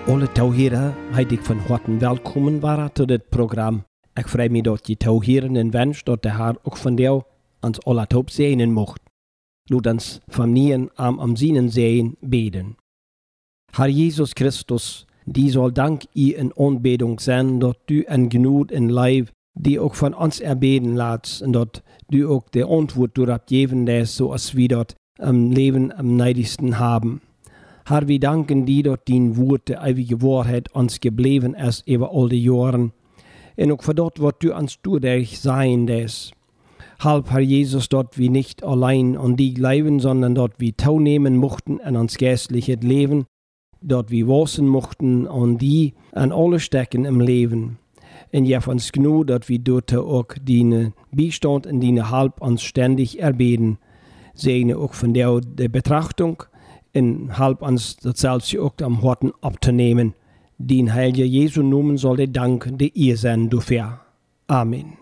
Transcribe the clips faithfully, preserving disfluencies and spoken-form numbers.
Alle touwheren heet ik van harte welkom waren tot dit programma. Ik vrij me dat je touwheren en wens dat de Heer ook van jou ons alle hoop zegenen mocht. Laat ons van nien am am zinnen zijn beden. Herr Jesus Christus, die zal dank je in aanbidding zijn dat u en genoeg en lijf die ook van ons erbeden laat en dat u ook de antwoord door hebt geven is zoals we dat im Leben am neidigsten haben. Herr, wir danken dir, dat dein Wort, de ewige Wahrheit, uns gebleven ist über all die Jahren. Und auch für das, was du uns durch sein lässt. Halb, Herr Jesus, dat wir nicht allein an dich leben, sondern dat wir teilnehmen mochten an uns geistliches Leben, dat wir wachsen mochten an die, an alle Stecken im Leben. Und ja, uns genug, dat wir dort auch deine Beistand und deine Halb uns ständig erbeten. Segne auch von der, der Betrachtung, und halb uns das selbst auch am Horten abzunehmen. Den Heiligen Jesu Namen soll der Dank der ihr sein dafür. Amen.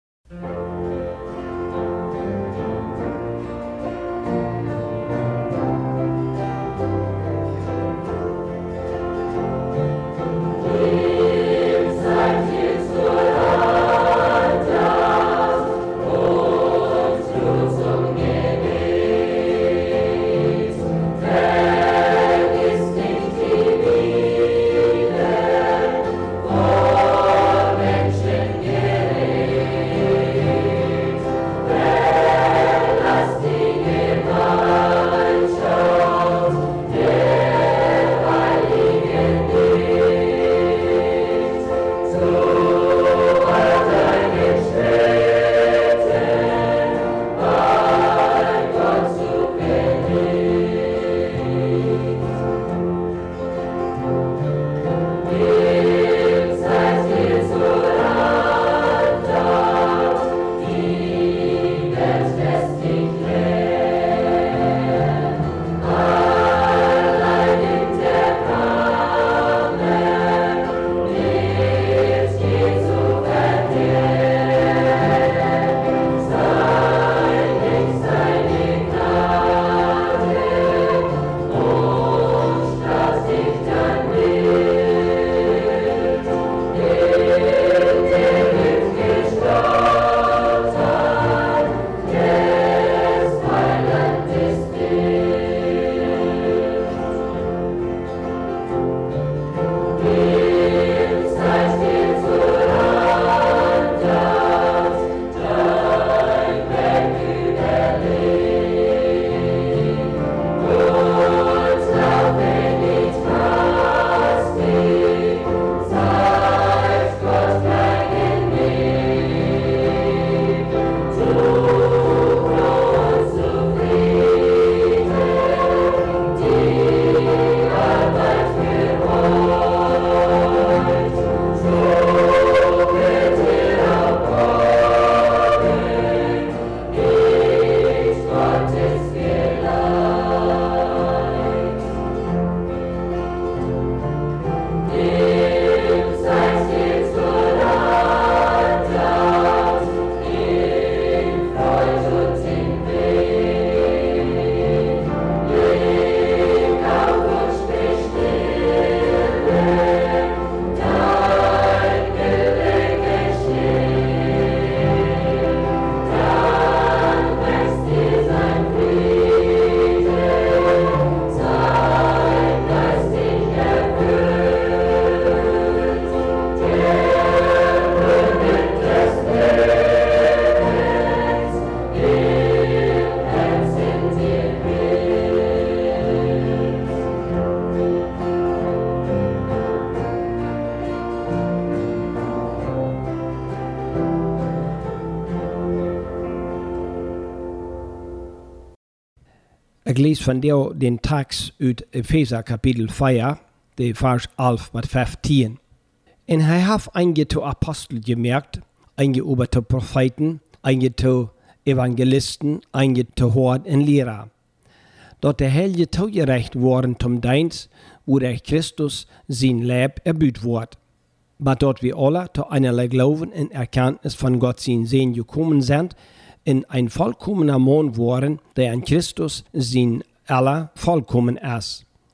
Ik lees van jou den tekst uit Epheser kapitel vier, de vers elf met vijftien. En hij heeft einige tot Apostel gemerkt, einige over tot Propheten, einige tot Evangelisten, einige tot Hort en Lehrer. Dat de Heilige toegerecht worden zum Dienst, wo der Christus sein Leib erbüht wordt. Maar dat wir alle tot einerlei Glauben en Erkenntnis von Gott sein Sehen gekommen sind, in ein vollkommener Mann worden, der an Christus sein aller vollkommen ist.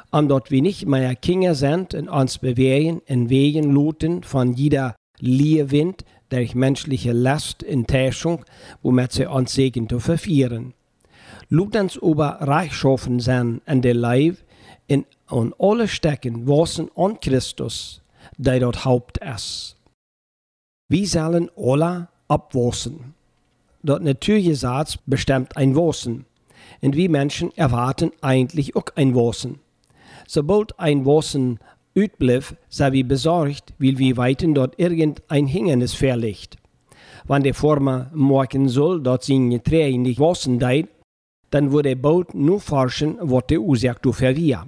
Omdat wir nicht mehr Kinder sind und uns bewegen in Wegen luten von jeder Leerwind durch menschliche Last und Täuschung, womit sie uns Segen zu verführen. Lut uns über Reichschaffen sein in der Leib in und alle stecken wossen an Christus, der dort Haupt ist. Wir sollen alle abwossen. Das natürliche Satz bestimmt ein Wossen. Und wir Menschen erwarten eigentlich auch ein Wossen. Sobald ein Wossen utblieb, sind wir besorgt, weil wir weiten dort irgendein Hindernis verlegt. Wenn der Former merken soll, dass seine Tränen nicht wossen deit, dann würde er bald nur forschen, was die Ursache dafür war.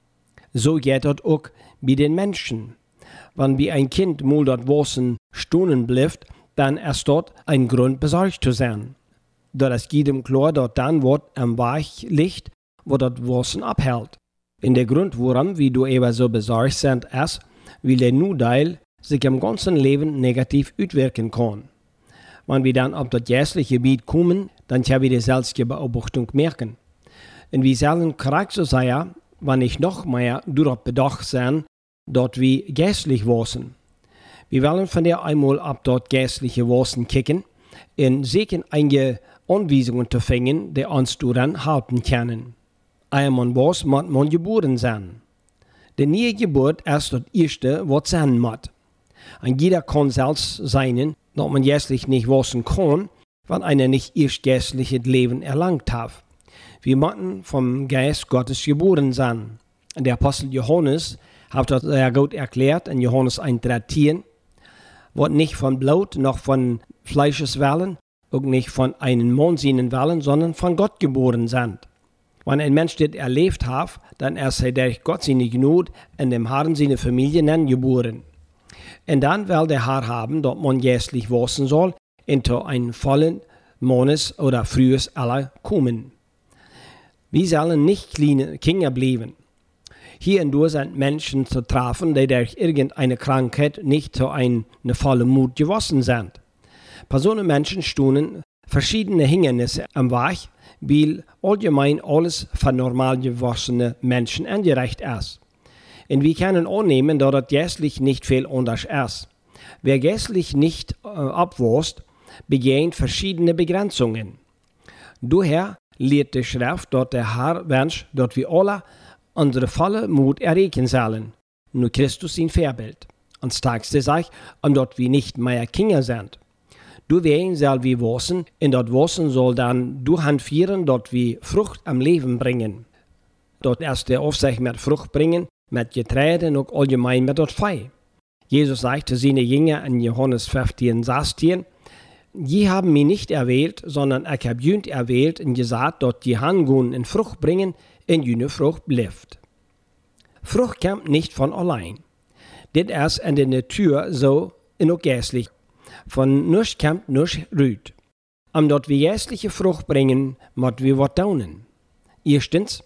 So geht das auch bei den Menschen. Wenn wie ein Kind mal dort wossen stunden bleibt, dann ist dort ein Grund besorgt zu sein. Da es jedem klar, dort dann wird am Weg liegt, wo das Wossen abhält. In der Grund, warum wir du eben so besorgt sind, ist, weil der Nudeil sich im ganzen Leben negativ auswirken kann. Wenn wir dann auf das geistliche Gebiet kommen, dann können wir die selbst Beobachtung merken. Und wir sollen korrekt so sein, wenn ich noch mehr darauf bedacht sein, dort wir geistlich wossen. Wir wollen von der einmal ab dort geistliche Wossen kicken und sicher einige Anweisungen zu finden, die uns daran halten können. Einmal was muss man geboren sein. Die neue Geburt ist das erste, was sein muss. Und jeder kann selbst sein, dass man geistlich nicht wossen kann, wenn einer nicht erst geistliches Leben erlangt hat. Wir müssen vom Geist Gottes geboren sein. Der Apostel Johannes hat das sehr gut erklärt in Johannes eins dreizehn, wird nicht von Blut noch von Fleisches Willen, auch nicht von einem Mann seinen Willen, sondern von Gott geboren sind. Wenn ein Mensch das erlebt hat, dann ist er durch Gott seine Gnade in dem Herrn seine Familie geboren. Und dann will der Herr haben, dass man geistlich wachsen soll, into einen vollen Monats- oder frühes Alter kommen. Wir sollen nicht kleine Kinder bleiben. Hier und da sind Menschen zu treffen, die durch irgendeine Krankheit nicht zu einer vollen Mut gewachsen sind. Bei so einem Menschen stehen verschiedene Hindernisse am Weg, weil allgemein alles für normal gewachsene Menschen angerecht ist. Und wir können annehmen, dass das geistlich nicht viel anders ist. Wer geistlich nicht äh, abwässt, begeht verschiedene Begrenzungen. Daher lehrt die Schrift, dass der Herr wünscht, dass wir alle unsere volle Mut erreichen sollen. Nur Christus sein Vorbild. Und stärkste sagt, dass wir nicht mehr Kinder sind. Du werden soll wir wissen, und das Wissen soll dann du handführen, dass wir Frucht am Leben bringen. Dort erst der Aufsicht mit Frucht bringen, mit Getreide und auch allgemein mit das Fei. Jesus sagte seine Jünger in Johannes fünfzehn, sechzehn, die haben mich nicht erwählt, sondern ich habe jünt erwählt und gesagt, dass die Hangungen in Frucht bringen, in jene Frucht bleibt. Frucht kommt nicht von allein. Das ist in der Natur so und auch geistlich. Von nichts kommt nichts rüht. Um dort wir geistliche Frucht bringen, müssen wir was tun. Erstens,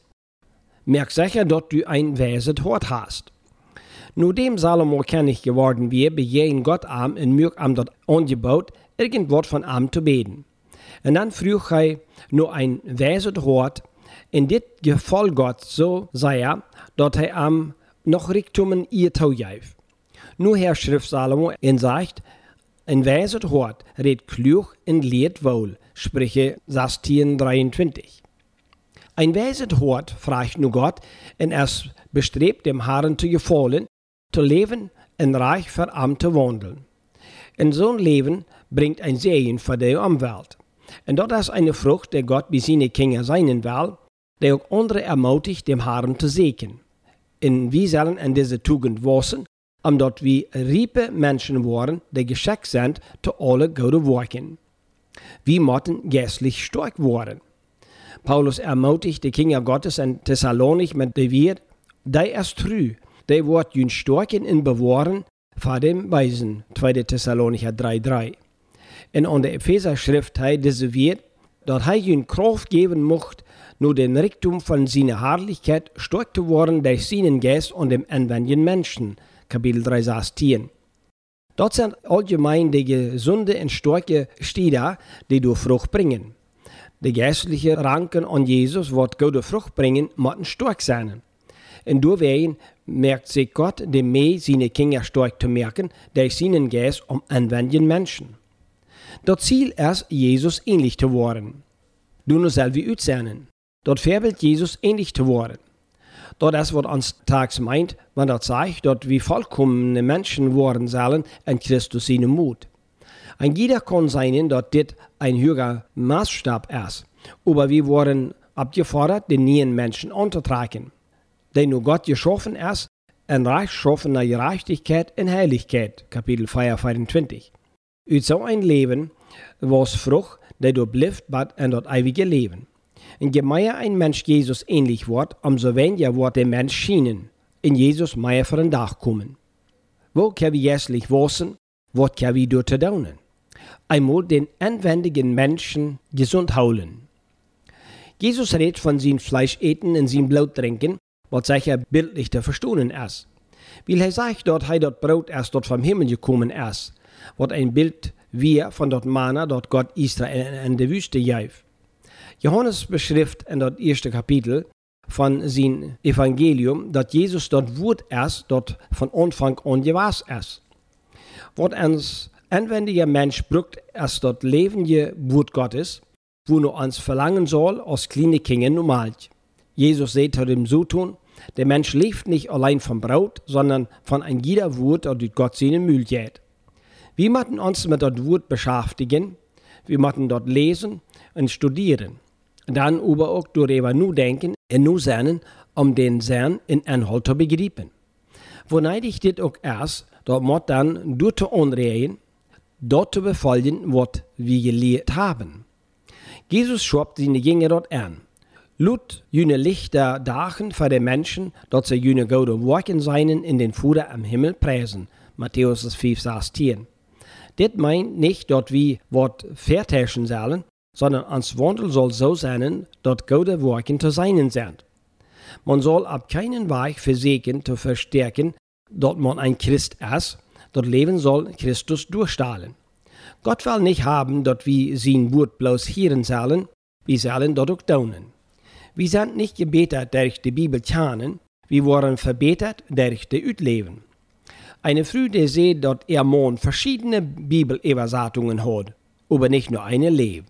merk sicher, dass du ein weises Hort hast. Nur dem Salomo kennig geworden wir, bejehen Gott am und mög am dort angebaut, irgendwas von am zu beten. Und dann früh er nur ein weises Hort, in dit gefall Gott so sei er, dass er am noch Richtumen ihr Tau gäf. Nur Herr Schrift Salomo und sagt, ein weises Hort redet klug und lehrt wohl, Sprüche sechzehn dreiundzwanzig. Ein weises Hort fragt nur Gott und es bestrebt dem Herrn zu gefallen, zu leben und reich für Amt zu wandeln. Und so ein Leben bringt ein Segen für die Umwelt. Und das ist eine Frucht, die Gott bei seinen Kindern sein will, die auch andere ermutigt, dem Herrn zu segnen. Und wir sollen an diese Tugend wachsen, um dort wir reife Menschen waren, die geschickt sind zu alle guten Werken. Wir müssen geistlich stark werden. Paulus ermutigt die Kinder Gottes in Thessalonik mit der Wort, die ist treu, die wird jün starken in bewahren vor dem Weisen, zweite Thessalonicher drei drei. Und an der Epheser-Schrift heißt diese Wort, dass er jün Kraft geben mocht, nur den Reichtum von seiner Herrlichkeit stark zu werden durch seinen Geist und dem anwendenden Menschen, Kapitel drei sechzehn. Dort sind allgemein die gesunde und starke Städte, die durch Frucht bringen. Die geistlichen Ranken an Jesus, was gute Frucht bringen, müssen stark sein. En doorheen merkt sich Gott, dem mehr seine Kinder stark zu merken, durch seinen Geist um anwenden Menschen. Das Ziel ist, Jesus ähnlich zu werden. Du nur selber aussehen. Dort Vorbild Jesus ähnlich zu werden. Das ist, was uns tags meint, wenn das sagt, dass wir vollkommene Menschen werden sollen in Christus seinem Mut. Ein jeder kann sein, dass das ein höherer Maßstab ist. Aber wir wurden abgefordert, den neuen Menschen anzutragen. Denn nur Gott geschaffen ist, ein Reich schaffen nach Gerechtigkeit und Heiligkeit. Kapitel vier, vierundzwanzig. Uit so ein Leben was Frucht, der du blieft bad in das ewige Leben. Und je mehr ein Mensch Jesus ähnlich wird, umso weniger wird der Mensch schienen, in Jesus mehr für den Tag kommen. Wo können wir jässlich wissen, was können wir dort tun? Einmal den anwendigen Menschen gesund holen. Jesus redet von sein Fleisch eten und sein Blut trinken, was sicher bildlich zu verstehen ist. Weil er sagt, dass er das Brot erst dort vom Himmel gekommen ist, was ein Bild wir von dort Manna, dort Gott Israel in der Wüste gab. Johannes beschrift in das erste Kapitel von sein Evangelium, dass Jesus dort Wort ist, dort von Anfang an gewesen ist. Was uns anwendiger Mensch braucht, ist das lebende Wort Gottes, wo nur uns verlangen soll, als kleine Kinder normal. Jesus sagt zu dem so tun, der Mensch lebt nicht allein vom Brot, sondern von ein jeder Wort, das Gott seinen Müll geht. Wir müssen uns mit dem Wort beschäftigen, wir müssen dort lesen und studieren. Dann aber auch darüber nur denken und nur sehen, um den Sinn in Inhalt zu begreifen. Wonach ich das auch erst, dort muss dann durch zu anregen, dort zu befolgen, was wir gelehrt haben. Jesus schob seine Jünger dort an. Lut jene Lichter dagen für die Menschen, dort sie jene gute Worken seinen in den Vater am Himmel preisen. Matthäus fünf, sechzehn. Das meint nicht, dass wir was vertäschen sollen, sondern uns Wandel soll so sein, dass gute Worken zu seinen sind. Man soll ab keinen Weg versuchen zu verstärken, dass man ein Christ ist, das Leben soll Christus durchstrahlen. Gott will nicht haben, dass wir sein Wort bloß hören sollen, wir sollen das auch tun. Wir sind nicht gebetet durch die Bibel kennen, wir wurden verbetet durch die Utleben. Eine Frau, die sieht, dass ihr Mann verschiedene Bibelübersetzungen hat, aber nicht nur eine lebt.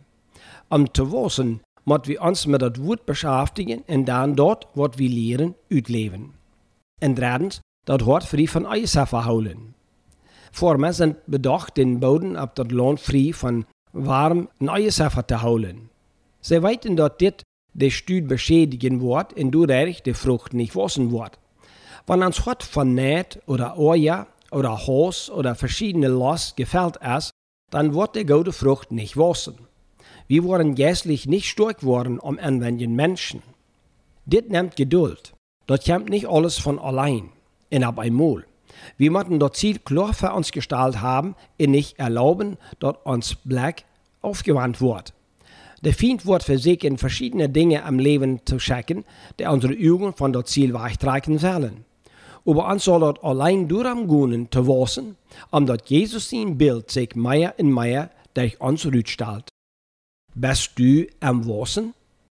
Um zu wissen, müssen wir uns mit dem Wort beschäftigen und dann dort, was wir lehren, utleben. Und drittens, das Wort frei von Eiselfer holen. Formen sind bedacht, den Boden auf das Land frei von warm Eiselfer zu holen. Sie weiten, dass das die Stuhl beschädigen wird und dadurch die Frucht nicht wachsen wird. Wenn uns Gott von Näht oder Eier oder Haus oder verschiedene Last gefällt ist, dann wird die gute Frucht nicht wachsen. Wir wollen geistlich nicht stark worden um anwenden Menschen. Das nimmt Geduld. Das kommt nicht alles von allein und ab einmal. Wir müssen das Ziel klar für uns gestaltet haben und nicht erlauben, dass uns Blick aufgewandt wird. Der Feind wird versuchen, verschiedene Dinge am Leben zu schicken, die unsere Augen von das Ziel wegtragen sollen. Aber uns soll das allein darum gehen, zu wissen, um dass Jesus sein Bild sich mehr und mehr durch uns rückstellt. Bist du am Wissen?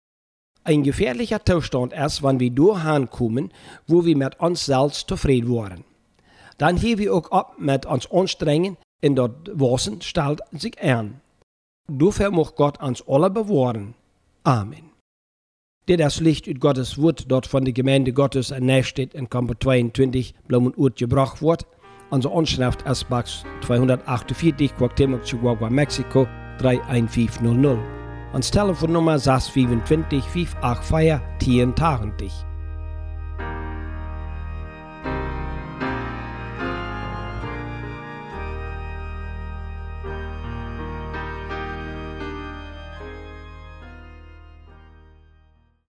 Ein gefährlicher Zustand ist, wenn wir dahin kommen, wo wir mit uns selbst zufrieden waren. Dann hier wir auch ab mit uns anstrengen, und das Wissen stellt sich an. Dafür muss Gott uns alle bewahren. Amen. Dit is Licht uit Gottes Wort, dat von der Gemeinde Gottes in Neustadt in Kamper zweiundzwanzig Blumenurt gebracht wird. Onze Anschrift ist Box zweihundertachtundvierzig, Cuauhtémoc, Chihuahua, Mexiko drei eins fünf null null. Ons Telefonnummer zes vierentwintig, vijf acht vier, tien tachtig.